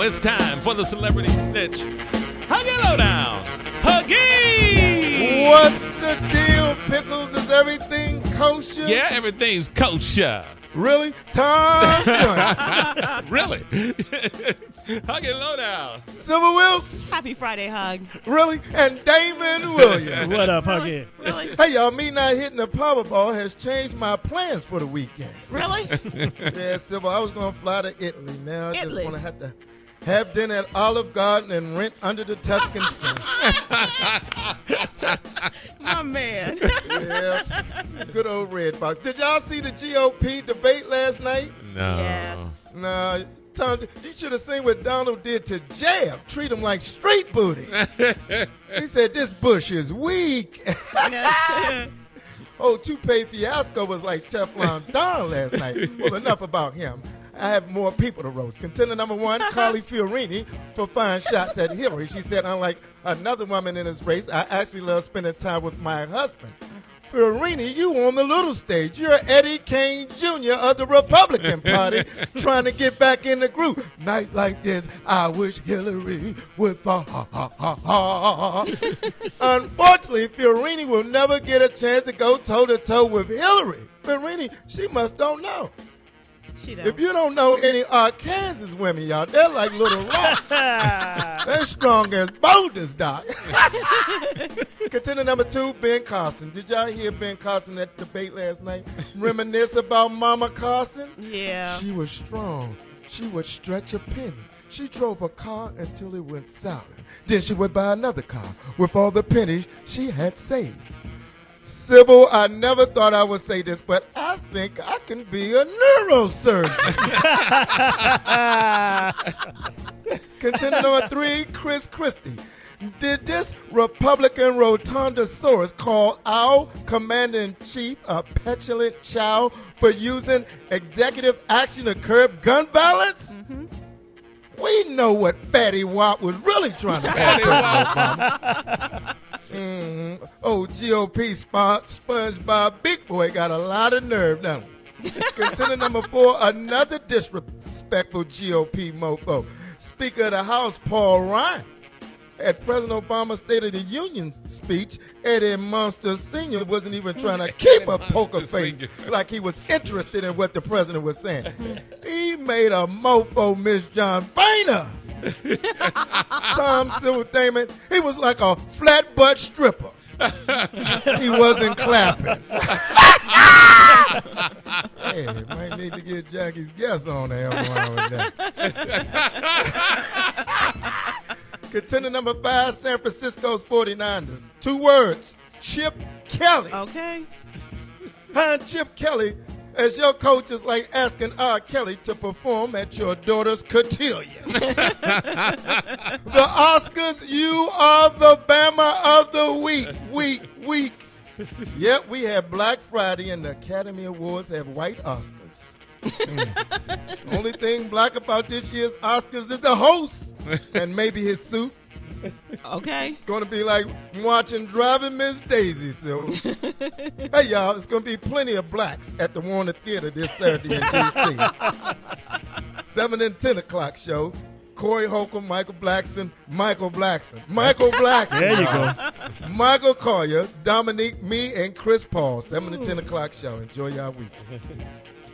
it's time for the Celebrity Snitch. Huggy Lowdown. Huggy! What's the deal, Pickles? Is everything kosher? Yeah, everything's kosher. Really? Tom Jones. Really? Huggy Lowdown. Silver Wilkes. Happy Friday, Hug. Really? And Damon Williams. What up, Huggy? Really? Hey, y'all, me not hitting the Powerball has changed my plans for the weekend. Really? Yeah, Silver, I was going to fly to Italy. Now I just Italy. want to have dinner at Olive Garden and rent under the Tuscan sun. My man. Yeah, good old Red Fox. Did y'all see the GOP debate last night? No. Yes. Nah, Tom, you should have seen what Donald did to Jeb. Treat him like street booty. He said, this Bush is weak. Oh, Toupee Fiasco was like Teflon Don last night. Well, enough about him. I have more people to roast. Contender number one, Carly Fiorini, for fine shots at Hillary. She said, unlike another woman in this race, I actually love spending time with my husband. Fiorini, you on the little stage. You're Eddie Kane Jr. of the Republican Party trying to get back in the group. Night like this, I wish Hillary would fall. Unfortunately, Fiorini will never get a chance to go toe-to-toe with Hillary. Fiorini, she must don't know. She don't. If you don't know any Arkansas women, y'all, they're like little rocks. They're strong as boulders, Doc. Contender number two, Ben Carson. Did y'all hear Ben Carson at the debate last night? Reminisce about Mama Carson? Yeah. She was strong. She would stretch a penny. She drove a car until it went sour. Then she would buy another car with all the pennies she had saved. Sybil, I never thought I would say this, but I think I can be a neurosurgeon. Contender number three, Chris Christie. Did this Republican Rotundosaurus call our commander-in-chief a petulant child for using executive action to curb gun violence? Mm-hmm. We know what Fatty Wap was really trying to do. Mm-hmm. Oh, GOP SpongeBob Big Boy got a lot of nerve now. Contender number four, another disrespectful GOP mofo. Speaker of the House, Paul Ryan. At President Obama's State of the Union speech, Eddie Munster Sr. wasn't even trying to keep a poker face like he was interested in what the president was saying. He made a mofo Miss John Boehner. Tom Silver Damon, he was like a flat butt stripper. He wasn't clapping. Hey, might need to get Jackie's guest on there along with that. Contender number five, San Francisco's 49ers. 2 words, Chip Kelly. Okay. Hi, Chip Kelly, as your coach is like asking R. Kelly to perform at your daughter's cotillion. The Oscars, you are the Bama of the week. Yep, we have Black Friday and the Academy Awards have white Oscars. Only thing black about this year's Oscars is the host and maybe his suit. Okay. It's going to be like watching Driving Miss Daisy. So, hey, y'all, it's going to be plenty of blacks at the Warner Theater this Saturday in D.C. 7 and 10 o'clock show. Corey Holcomb, Michael Blackson. There you go. Michael Collier, Dominique, me, and Chris Paul. 7 to 10 o'clock show. Enjoy y'all week.